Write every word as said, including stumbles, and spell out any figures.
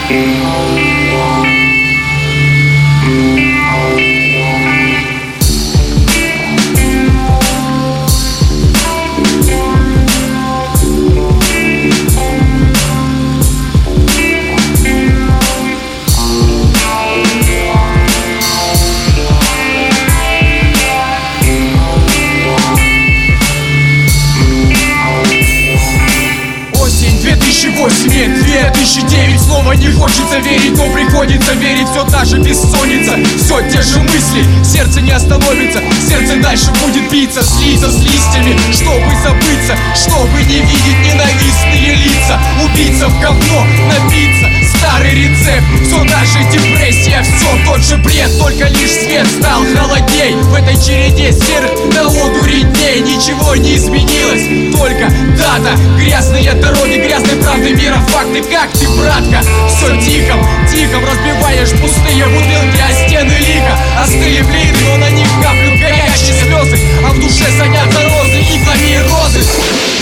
две тысячи девять, снова не хочется верить, но приходится верить. Все та же бессонница, все те же мысли, сердце не остановится, сердце дальше будет биться, слиться с листьями, чтобы забыться, чтобы не видеть ненавистные лица. Убийца в говно напиться, старый рецепт, все та же депрессия, все тот же бред, только лишь свет стал холодней. В этой череде серых на одури дней ничего не изменилось, только дата, грязные дороги, грязной правды мира, факты. Как ты, братка? Все тихом, тихом разбиваешь пустые бутылки о стены лика. Остыли блин, но на них каплют горячие слезы, а в душе садятся розы, иглами и розы.